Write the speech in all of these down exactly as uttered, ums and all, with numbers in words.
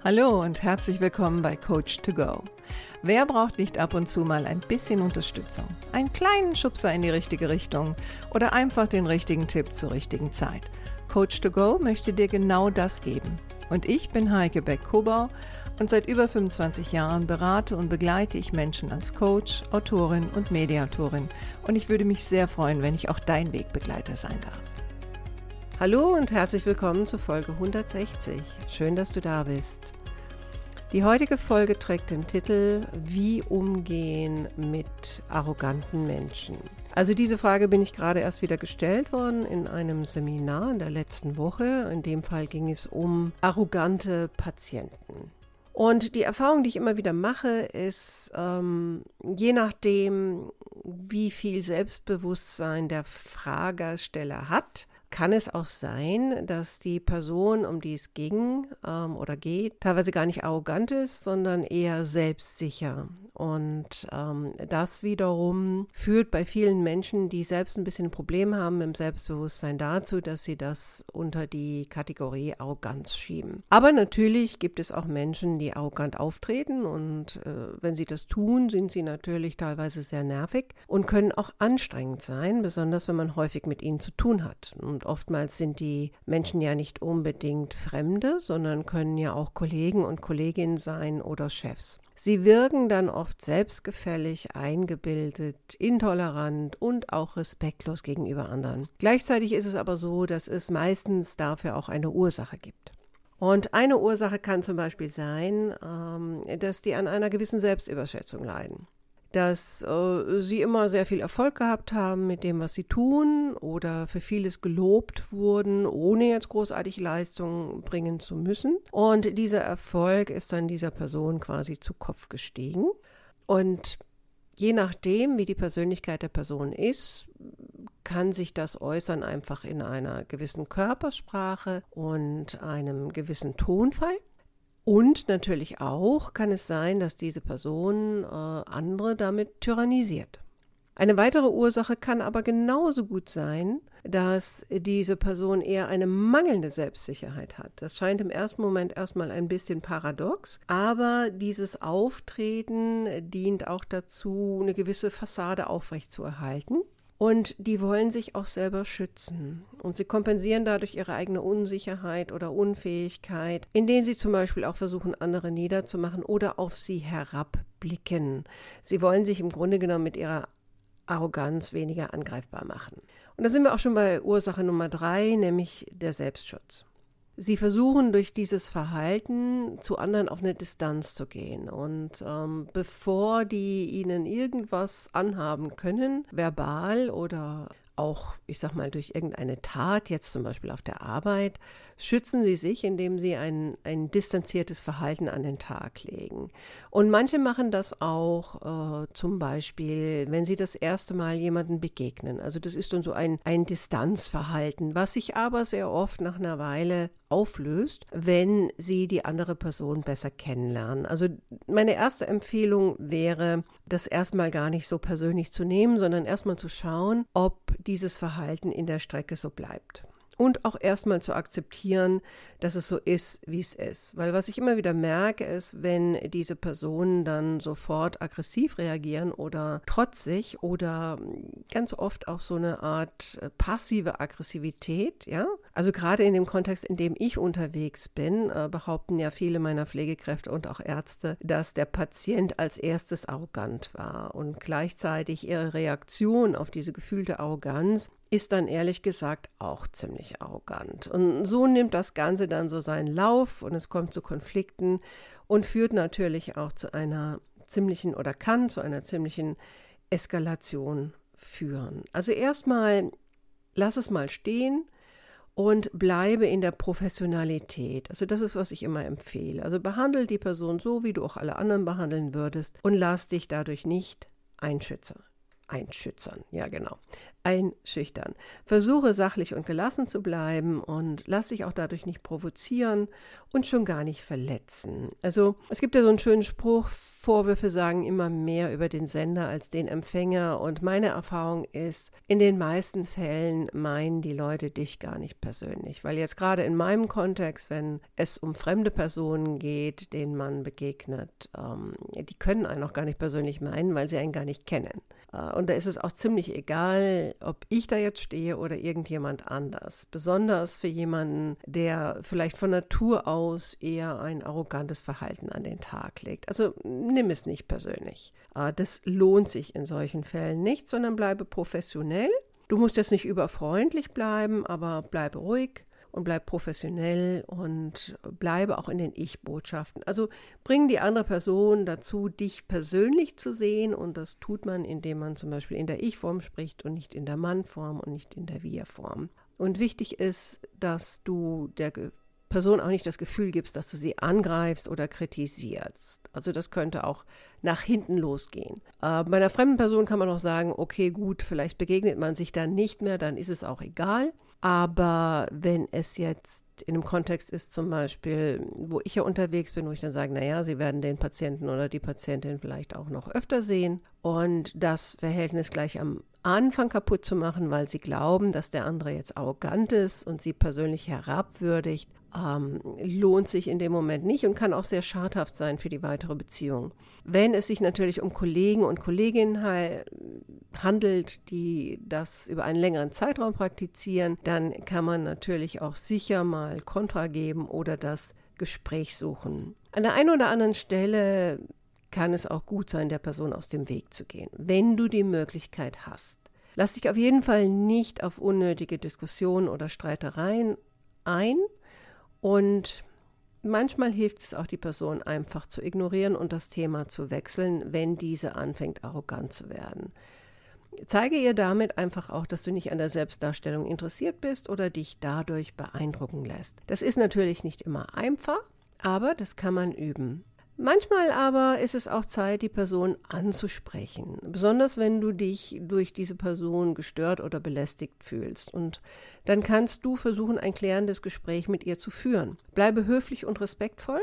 Hallo und herzlich willkommen bei Coach to Go. Wer braucht nicht ab und zu mal ein bisschen Unterstützung? Einen kleinen Schubser in die richtige Richtung oder einfach den richtigen Tipp zur richtigen Zeit? Coach to Go möchte dir genau das geben. Und ich bin Heike Beck-Kobau und seit über fünfundzwanzig Jahren berate und begleite ich Menschen als Coach, Autorin und Mediatorin. Und ich würde mich sehr freuen, wenn ich auch dein Wegbegleiter sein darf. Hallo und herzlich willkommen zur Folge hundertsechzig. Schön, dass du da bist. Die heutige Folge trägt den Titel Wie umgehen mit arroganten Menschen? Also diese Frage bin ich gerade erst wieder gestellt worden in einem Seminar in der letzten Woche. In dem Fall ging es um arrogante Patienten. Und die Erfahrung, die ich immer wieder mache, ist, ähm, je nachdem, wie viel Selbstbewusstsein der Fragesteller hat, kann es auch sein, dass die Person, um die es ging ähm, oder geht, teilweise gar nicht arrogant ist, sondern eher selbstsicher. Und ähm, das wiederum führt bei vielen Menschen, die selbst ein bisschen ein Problem haben im Selbstbewusstsein, dazu, dass sie das unter die Kategorie Arroganz schieben. Aber natürlich gibt es auch Menschen, die arrogant auftreten und äh, wenn sie das tun, sind sie natürlich teilweise sehr nervig und können auch anstrengend sein, besonders wenn man häufig mit ihnen zu tun hat. Und oftmals sind die Menschen ja nicht unbedingt Fremde, sondern können ja auch Kollegen und Kolleginnen sein oder Chefs. Sie wirken dann oft selbstgefällig, eingebildet, intolerant und auch respektlos gegenüber anderen. Gleichzeitig ist es aber so, dass es meistens dafür auch eine Ursache gibt. Und eine Ursache kann zum Beispiel sein, dass die an einer gewissen Selbstüberschätzung leiden. Dass äh, sie immer sehr viel Erfolg gehabt haben mit dem, was sie tun oder für vieles gelobt wurden, ohne jetzt großartig Leistung bringen zu müssen. Und dieser Erfolg ist dann dieser Person quasi zu Kopf gestiegen. Und je nachdem, wie die Persönlichkeit der Person ist, kann sich das äußern einfach in einer gewissen Körpersprache und einem gewissen Tonfall. Und natürlich auch kann es sein, dass diese Person äh, andere damit tyrannisiert. Eine weitere Ursache kann aber genauso gut sein, dass diese Person eher eine mangelnde Selbstsicherheit hat. Das scheint im ersten Moment erstmal ein bisschen paradox, aber dieses Auftreten dient auch dazu, eine gewisse Fassade aufrechtzuerhalten. Und die wollen sich auch selber schützen. Und sie kompensieren dadurch ihre eigene Unsicherheit oder Unfähigkeit, indem sie zum Beispiel auch versuchen, andere niederzumachen oder auf sie herabblicken. Sie wollen sich im Grunde genommen mit ihrer Arroganz weniger angreifbar machen. Und da sind wir auch schon bei Ursache Nummer drei, nämlich der Selbstschutz. Sie versuchen durch dieses Verhalten zu anderen auf eine Distanz zu gehen und ähm, bevor die ihnen irgendwas anhaben können, verbal oder auch, ich sag mal, durch irgendeine Tat, jetzt zum Beispiel auf der Arbeit, schützen sie sich, indem sie ein, ein distanziertes Verhalten an den Tag legen. Und manche machen das auch äh, zum Beispiel, wenn sie das erste Mal jemandem begegnen. Also das ist dann so ein, ein Distanzverhalten, was sich aber sehr oft nach einer Weile auflöst, wenn sie die andere Person besser kennenlernen. Also meine erste Empfehlung wäre, das erstmal gar nicht so persönlich zu nehmen, sondern erstmal zu schauen, ob dieses Verhalten in der Strecke so bleibt. Und auch erstmal zu akzeptieren, dass es so ist, wie es ist. Weil was ich immer wieder merke, ist, wenn diese Personen dann sofort aggressiv reagieren oder trotzig oder ganz oft auch so eine Art passive Aggressivität, ja. Also gerade in dem Kontext, in dem ich unterwegs bin, äh, behaupten ja viele meiner Pflegekräfte und auch Ärzte, dass der Patient als erstes arrogant war und gleichzeitig ihre Reaktion auf diese gefühlte Arroganz ist dann ehrlich gesagt auch ziemlich arrogant. Und so nimmt das Ganze dann so seinen Lauf und es kommt zu Konflikten und führt natürlich auch zu einer ziemlichen oder kann zu einer ziemlichen Eskalation führen. Also erstmal lass es mal stehen und bleibe in der Professionalität. Also das ist, was ich immer empfehle. Also behandle die Person so, wie du auch alle anderen behandeln würdest und lass dich dadurch nicht einschützen. einschüchtern, ja genau, einschüchtern. Versuche sachlich und gelassen zu bleiben und lass dich auch dadurch nicht provozieren und schon gar nicht verletzen. Also es gibt ja so einen schönen Spruch, Vorwürfe sagen immer mehr über den Sender als den Empfänger und meine Erfahrung ist, in den meisten Fällen meinen die Leute dich gar nicht persönlich, weil jetzt gerade in meinem Kontext, wenn es um fremde Personen geht, denen man begegnet, ähm, die können einen auch gar nicht persönlich meinen, weil sie einen gar nicht kennen. Äh, und da ist es auch ziemlich egal, ob ich da jetzt stehe oder irgendjemand anders. Besonders für jemanden, der vielleicht von Natur aus eher ein arrogantes Verhalten an den Tag legt. Also nimm es nicht persönlich. Äh, das lohnt sich in solchen Fällen nicht, sondern bleibe professionell. Du musst jetzt nicht überfreundlich bleiben, aber bleibe ruhig und bleib professionell und bleibe auch in den Ich-Botschaften. Also bring die andere Person dazu, dich persönlich zu sehen und das tut man, indem man zum Beispiel in der Ich-Form spricht und nicht in der Mann-Form und nicht in der Wir-Form. Und wichtig ist, dass du der Person auch nicht das Gefühl gibst, dass du sie angreifst oder kritisierst. Also das könnte auch nach hinten losgehen. Äh, bei einer fremden Person kann man auch sagen, okay, gut, vielleicht begegnet man sich dann nicht mehr, dann ist es auch egal. Aber wenn es jetzt in einem Kontext ist, zum Beispiel, wo ich ja unterwegs bin, wo ich dann sage, naja, Sie werden den Patienten oder die Patientin vielleicht auch noch öfter sehen und das Verhältnis gleich am Anfang kaputt zu machen, weil Sie glauben, dass der andere jetzt arrogant ist und Sie persönlich herabwürdigt, ähm, lohnt sich in dem Moment nicht und kann auch sehr schadhaft sein für die weitere Beziehung. Wenn es sich natürlich um Kollegen und Kolleginnen he- handelt, die das über einen längeren Zeitraum praktizieren, dann kann man natürlich auch sicher mal Kontra geben oder das Gespräch suchen. An der einen oder anderen Stelle kann es auch gut sein, der Person aus dem Weg zu gehen, wenn du die Möglichkeit hast. Lass dich auf jeden Fall nicht auf unnötige Diskussionen oder Streitereien ein und manchmal hilft es auch, die Person einfach zu ignorieren und das Thema zu wechseln, wenn diese anfängt, arrogant zu werden. Zeige ihr damit einfach auch, dass du nicht an der Selbstdarstellung interessiert bist oder dich dadurch beeindrucken lässt. Das ist natürlich nicht immer einfach, aber das kann man üben. Manchmal aber ist es auch Zeit, die Person anzusprechen, besonders wenn du dich durch diese Person gestört oder belästigt fühlst. Und dann kannst du versuchen, ein klärendes Gespräch mit ihr zu führen. Bleibe höflich und respektvoll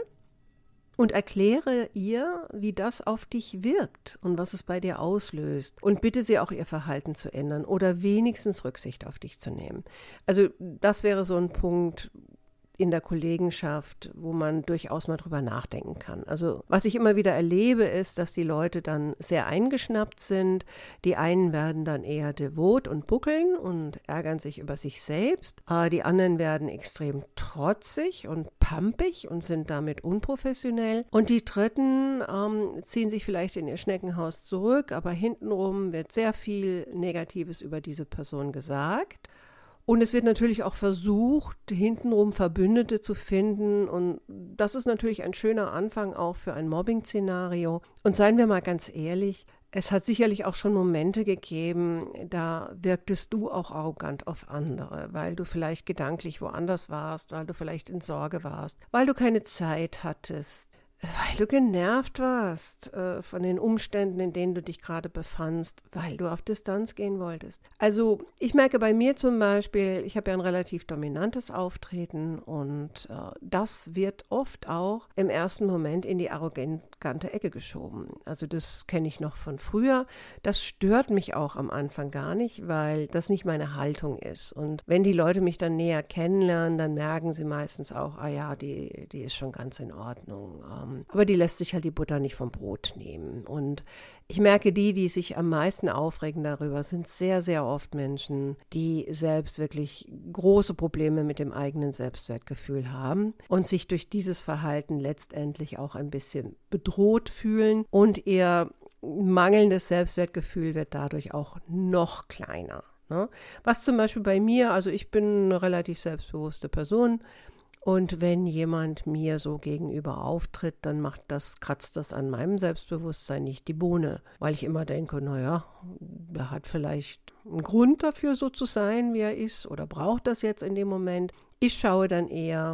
und erkläre ihr, wie das auf dich wirkt und was es bei dir auslöst. Und bitte sie auch, ihr Verhalten zu ändern oder wenigstens Rücksicht auf dich zu nehmen. Also das wäre so ein Punkt in der Kollegenschaft, wo man durchaus mal drüber nachdenken kann. Also was ich immer wieder erlebe, ist, dass die Leute dann sehr eingeschnappt sind. Die einen werden dann eher devot und buckeln und ärgern sich über sich selbst. Die anderen werden extrem trotzig und pampig und sind damit unprofessionell. Und die Dritten ähm, ziehen sich vielleicht in ihr Schneckenhaus zurück, aber hintenrum wird sehr viel Negatives über diese Person gesagt. Und es wird natürlich auch versucht, hintenrum Verbündete zu finden. Und das ist natürlich ein schöner Anfang auch für ein Mobbing-Szenario. Und seien wir mal ganz ehrlich, es hat sicherlich auch schon Momente gegeben, da wirktest du auch arrogant auf andere, weil du vielleicht gedanklich woanders warst, weil du vielleicht in Sorge warst, weil du keine Zeit hattest, weil du genervt warst äh, von den Umständen, in denen du dich gerade befandst, weil du auf Distanz gehen wolltest. Also ich merke bei mir zum Beispiel, ich habe ja ein relativ dominantes Auftreten und äh, das wird oft auch im ersten Moment in die arrogante Ecke geschoben. Also das kenne ich noch von früher. Das stört mich auch am Anfang gar nicht, weil das nicht meine Haltung ist. Und wenn die Leute mich dann näher kennenlernen, dann merken sie meistens auch, ah ja, die, die ist schon ganz in Ordnung. Aber die lässt sich halt die Butter nicht vom Brot nehmen. Und ich merke, die, die sich am meisten aufregen darüber, sind sehr, sehr oft Menschen, die selbst wirklich große Probleme mit dem eigenen Selbstwertgefühl haben und sich durch dieses Verhalten letztendlich auch ein bisschen bedroht fühlen und ihr mangelndes Selbstwertgefühl wird dadurch auch noch kleiner. Ne? Was zum Beispiel bei mir, also ich bin eine relativ selbstbewusste Person, und wenn jemand mir so gegenüber auftritt, dann macht das, kratzt das an meinem Selbstbewusstsein nicht die Bohne, weil ich immer denke, naja, er hat vielleicht einen Grund dafür, so zu sein, wie er ist, oder braucht das jetzt in dem Moment. Ich schaue dann eher,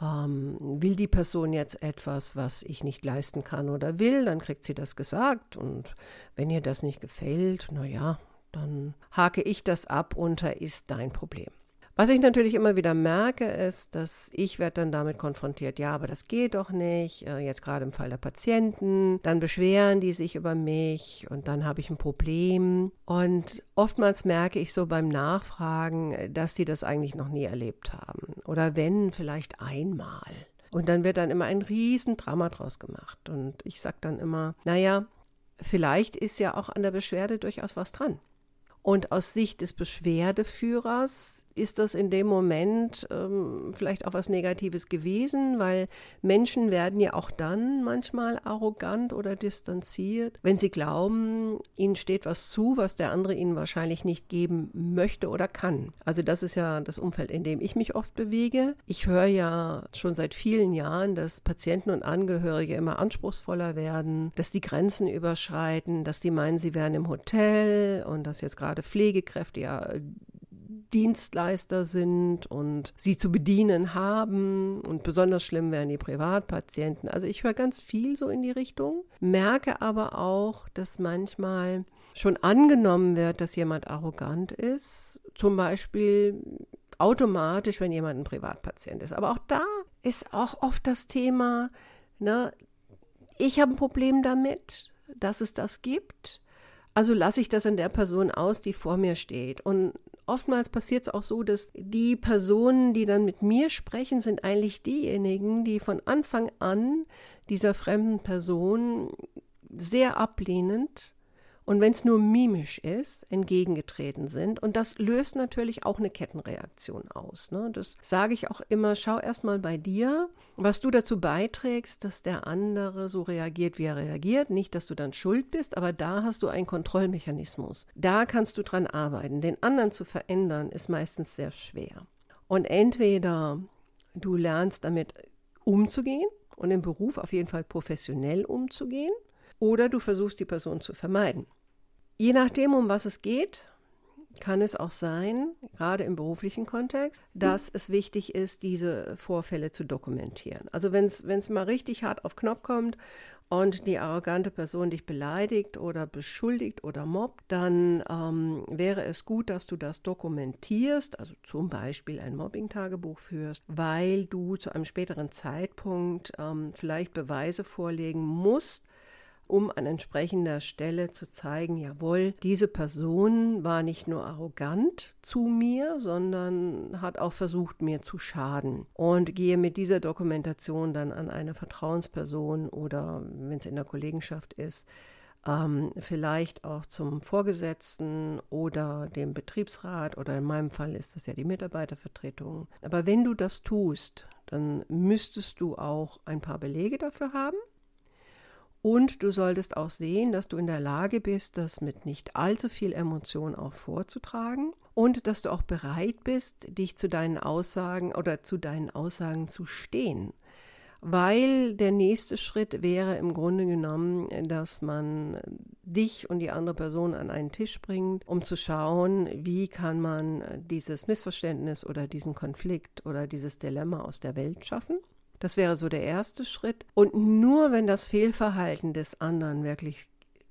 Ähm, will die Person jetzt etwas, was ich nicht leisten kann oder will, dann kriegt sie das gesagt. Und wenn ihr das nicht gefällt, naja, dann hake ich das ab unter ist dein Problem. Was ich natürlich immer wieder merke, ist, dass ich werde dann damit konfrontiert, ja, aber das geht doch nicht, jetzt gerade im Fall der Patienten, dann beschweren die sich über mich und dann habe ich ein Problem. Und oftmals merke ich so beim Nachfragen, dass die das eigentlich noch nie erlebt haben oder wenn, vielleicht einmal. Und dann wird dann immer ein Riesendrama draus gemacht und ich sage dann immer, naja, vielleicht ist ja auch an der Beschwerde durchaus was dran. Und aus Sicht des Beschwerdeführers ist das in dem Moment ähm, vielleicht auch was Negatives gewesen, weil Menschen werden ja auch dann manchmal arrogant oder distanziert, wenn sie glauben, ihnen steht was zu, was der andere ihnen wahrscheinlich nicht geben möchte oder kann. Also das ist ja das Umfeld, in dem ich mich oft bewege. Ich höre ja schon seit vielen Jahren, dass Patienten und Angehörige immer anspruchsvoller werden, dass die Grenzen überschreiten, dass die meinen, sie wären im Hotel und dass jetzt gerade Pflegekräfte ja Dienstleister sind und sie zu bedienen haben und besonders schlimm wären die Privatpatienten. Also ich höre ganz viel so in die Richtung, merke aber auch, dass manchmal schon angenommen wird, dass jemand arrogant ist, zum Beispiel automatisch, wenn jemand ein Privatpatient ist. Aber auch da ist auch oft das Thema, ne, ich habe ein Problem damit, dass es das gibt. Also lasse ich das an der Person aus, die vor mir steht. Und oftmals passiert es auch so, dass die Personen, die dann mit mir sprechen, sind eigentlich diejenigen, die von Anfang an dieser fremden Person sehr ablehnend und wenn es nur mimisch ist, entgegengetreten sind. Und das löst natürlich auch eine Kettenreaktion aus. Ne? Das sage ich auch immer, schau erst mal bei dir, was du dazu beiträgst, dass der andere so reagiert, wie er reagiert. Nicht, dass du dann schuld bist, aber da hast du einen Kontrollmechanismus. Da kannst du dran arbeiten. Den anderen zu verändern, ist meistens sehr schwer. Und entweder du lernst damit umzugehen und im Beruf auf jeden Fall professionell umzugehen, oder du versuchst, die Person zu vermeiden. Je nachdem, um was es geht, kann es auch sein, gerade im beruflichen Kontext, dass es wichtig ist, diese Vorfälle zu dokumentieren. Also wenn es mal richtig hart auf Knopf kommt und die arrogante Person dich beleidigt oder beschuldigt oder mobbt, dann ähm, wäre es gut, dass du das dokumentierst, also zum Beispiel ein Mobbing-Tagebuch führst, weil du zu einem späteren Zeitpunkt ähm, vielleicht Beweise vorlegen musst, um an entsprechender Stelle zu zeigen, jawohl, diese Person war nicht nur arrogant zu mir, sondern hat auch versucht, mir zu schaden. Und gehe mit dieser Dokumentation dann an eine Vertrauensperson oder, wenn es in der Kollegenschaft ist, ähm, vielleicht auch zum Vorgesetzten oder dem Betriebsrat oder in meinem Fall ist das ja die Mitarbeitervertretung. Aber wenn du das tust, dann müsstest du auch ein paar Belege dafür haben. Und du solltest auch sehen, dass du in der Lage bist, das mit nicht allzu viel Emotion auch vorzutragen und dass du auch bereit bist, dich zu deinen Aussagen oder zu deinen Aussagen zu stehen. Weil der nächste Schritt wäre im Grunde genommen, dass man dich und die andere Person an einen Tisch bringt, um zu schauen, wie kann man dieses Missverständnis oder diesen Konflikt oder dieses Dilemma aus der Welt schaffen. Das wäre so der erste Schritt. Und nur wenn das Fehlverhalten des anderen wirklich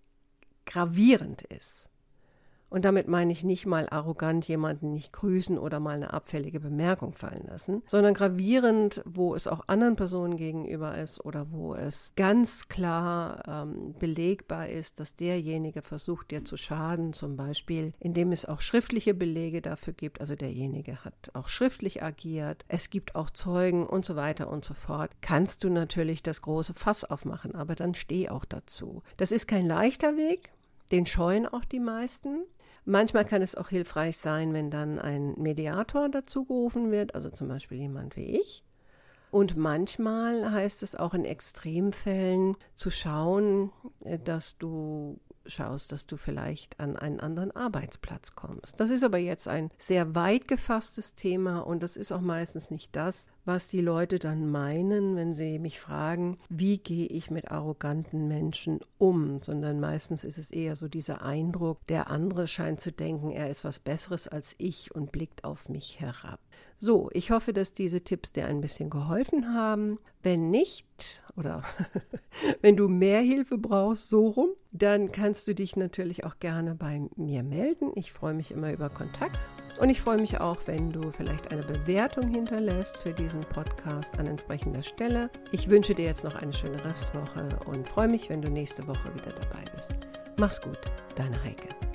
gravierend ist, und damit meine ich nicht mal arrogant jemanden nicht grüßen oder mal eine abfällige Bemerkung fallen lassen, sondern gravierend, wo es auch anderen Personen gegenüber ist oder wo es ganz klar ähm, belegbar ist, dass derjenige versucht, dir zu schaden, zum Beispiel, indem es auch schriftliche Belege dafür gibt, also derjenige hat auch schriftlich agiert, es gibt auch Zeugen und so weiter und so fort, kannst du natürlich das große Fass aufmachen, aber dann steh auch dazu. Das ist kein leichter Weg, den scheuen auch die meisten. Manchmal kann es auch hilfreich sein, wenn dann ein Mediator dazu gerufen wird, also zum Beispiel jemand wie ich. Und manchmal heißt es auch in Extremfällen zu schauen, dass du schaust, dass du vielleicht an einen anderen Arbeitsplatz kommst. Das ist aber jetzt ein sehr weit gefasstes Thema und das ist auch meistens nicht das, was die Leute dann meinen, wenn sie mich fragen, wie gehe ich mit arroganten Menschen um, sondern meistens ist es eher so dieser Eindruck, der andere scheint zu denken, er ist was Besseres als ich und blickt auf mich herab. So, ich hoffe, dass diese Tipps dir ein bisschen geholfen haben. Wenn nicht, oder wenn du mehr Hilfe brauchst, so rum, dann kannst du dich natürlich auch gerne bei mir melden. Ich freue mich immer über Kontakt. Und ich freue mich auch, wenn du vielleicht eine Bewertung hinterlässt für diesen Podcast an entsprechender Stelle. Ich wünsche dir jetzt noch eine schöne Restwoche und freue mich, wenn du nächste Woche wieder dabei bist. Mach's gut, deine Heike.